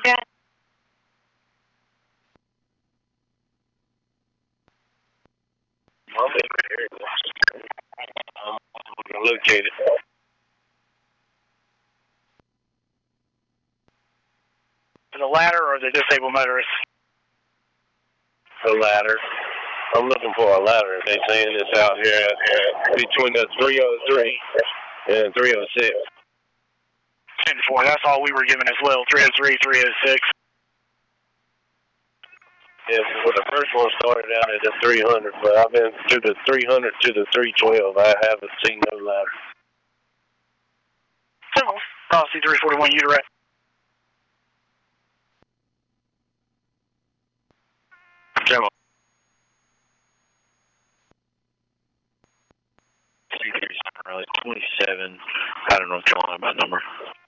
got? I'm going to locate it. The ladder or the disabled motorist? The ladder. I'm looking for a ladder. They saying it's out here between the 303 and 306. 10-4. That's all we were given as well. 303, 306. Yeah, well, the first one started out at the 300, but I've been to the 300 to the 312. I haven't seen no ladder. Policy 341, you direct. Come on. C3 Really 27. I don't know what's going on about number.